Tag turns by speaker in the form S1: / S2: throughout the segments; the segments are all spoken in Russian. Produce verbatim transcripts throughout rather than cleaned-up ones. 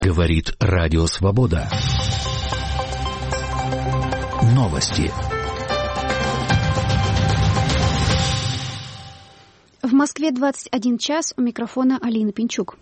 S1: Говорит Радио Свобода. Новости.
S2: В Москве двадцать один час, у микрофона Алина Пинчук.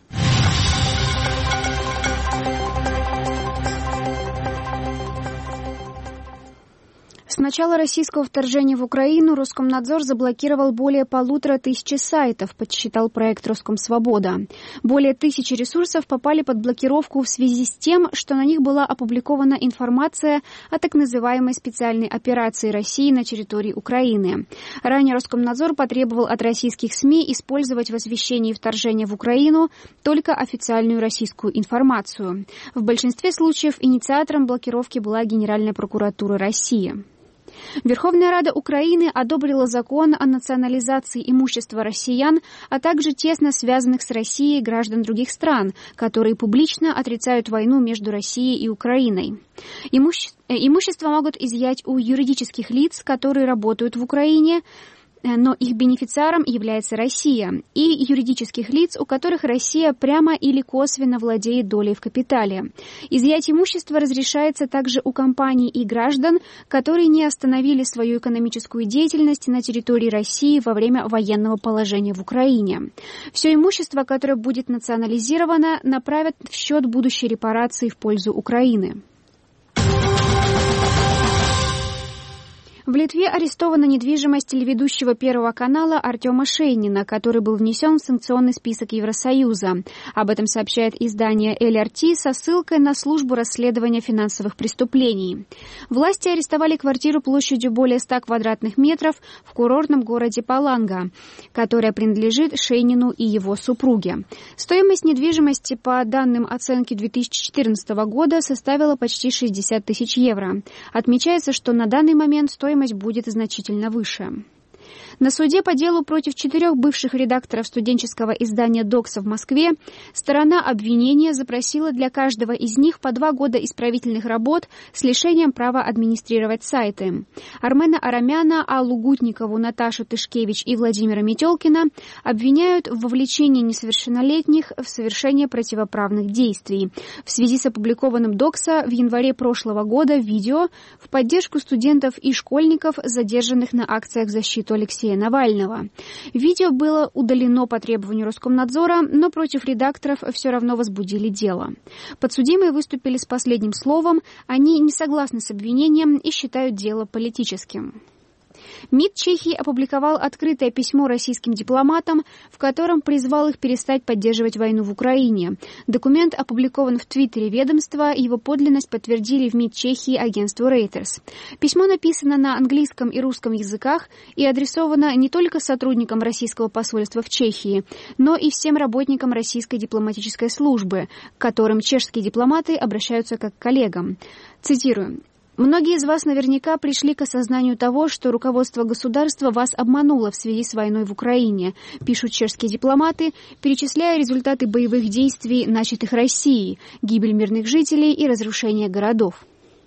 S2: С начала российского вторжения в Украину Роскомнадзор заблокировал более полутора тысячи сайтов, подсчитал проект «Роскомсвобода». Более тысячи ресурсов попали под блокировку в связи с тем, что на них была опубликована информация о так называемой специальной операции России на территории Украины. Ранее Роскомнадзор потребовал от российских СМИ использовать в освещении вторжения в Украину только официальную российскую информацию. В большинстве случаев инициатором блокировки была Генеральная прокуратура России. Верховная Рада Украины одобрила закон о национализации имущества россиян, а также тесно связанных с Россией граждан других стран, которые публично отрицают войну между Россией и Украиной. Имуще... Имущество могут изъять у юридических лиц, которые работают в Украине, но их бенефициаром является Россия, и юридических лиц, у которых Россия прямо или косвенно владеет долей в капитале. Изъять имущество разрешается также у компаний и граждан, которые не остановили свою экономическую деятельность на территории России во время военного положения в Украине. Все имущество, которое будет национализировано, направят в счет будущей репарации в пользу Украины. В Литве арестована недвижимость телеведущего Первого канала Артема Шейнина, который был внесен в санкционный список Евросоюза. Об этом сообщает издание эл эр ти со ссылкой на службу расследования финансовых преступлений. Власти арестовали квартиру площадью более ста квадратных метров в курортном городе Паланга, которая принадлежит Шейнину и его супруге. Стоимость недвижимости, по данным оценки две тысячи четырнадцатого года, составила почти шестьдесят тысяч евро. Отмечается, что на данный момент стоимость будет значительно выше. На суде по делу против четырех бывших редакторов студенческого издания «Докса» в Москве сторона обвинения запросила для каждого из них по два года исправительных работ с лишением права администрировать сайты. Армена Арамяна, Аллу Гутникову, Наташу Тышкевич и Владимира Метелкина обвиняют в вовлечении несовершеннолетних в совершение противоправных действий в связи с опубликованным «Докса» в январе прошлого года видео в поддержку студентов и школьников, задержанных на акциях в защиту Алексея Навального. Видео было удалено по требованию Роскомнадзора, но против редакторов все равно возбудили дело. Подсудимые выступили с последним словом, они не согласны с обвинением и считают дело политическим. МИД Чехии опубликовал открытое письмо российским дипломатам, в котором призвал их перестать поддерживать войну в Украине. Документ опубликован в Твиттере ведомства, его подлинность подтвердили в МИД Чехии агентству Reuters. Письмо написано на английском и русском языках и адресовано не только сотрудникам российского посольства в Чехии, но и всем работникам российской дипломатической службы, к которым чешские дипломаты обращаются как к коллегам. Цитирую. «Многие из вас наверняка пришли к осознанию того, что руководство государства вас обмануло в связи с войной в Украине», пишут чешские дипломаты, перечисляя результаты боевых действий, начатых Россией, гибель мирных жителей и разрушение городов.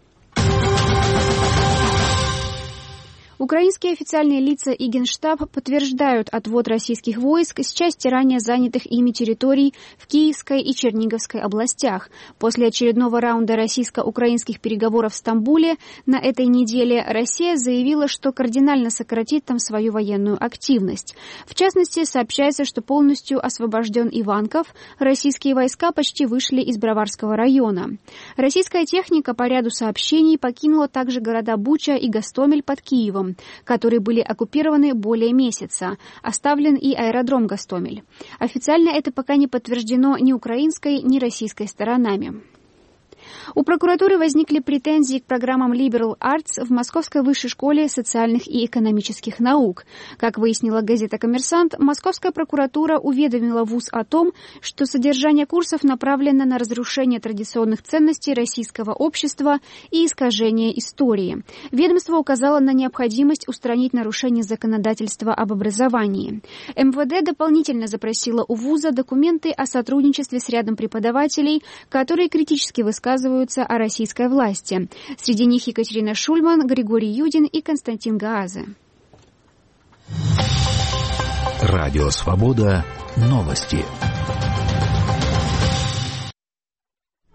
S2: Украинские официальные лица и Генштаб подтверждают отвод российских войск с части ранее занятых ими территорий в Киевской и Черниговской областях. После очередного раунда российско-украинских переговоров в Стамбуле на этой неделе Россия заявила, что кардинально сократит там свою военную активность. В частности, сообщается, что полностью освобожден Иванков, российские войска почти вышли из Броварского района. Российская техника по ряду сообщений покинула также города Буча и Гостомель под Киевом, которые были оккупированы более месяца. Оставлен и аэродром Гостомель. Официально это пока не подтверждено ни украинской, ни российской сторонами. У прокуратуры возникли претензии к программам Liberal Arts в Московской высшей школе социальных и экономических наук. Как выяснила газета «Коммерсант», Московская прокуратура уведомила вуз о том, что содержание курсов направлено на разрушение традиционных ценностей российского общества и искажение истории. Ведомство указало на необходимость устранить нарушение законодательства об образовании. эм вэ дэ дополнительно запросило у вуза документы о сотрудничестве с рядом преподавателей, которые критически высказываются о российской власти. Среди них Екатерина Шульман, Григорий Юдин и Константин Гаазе.
S1: Радио «Свобода». Новости.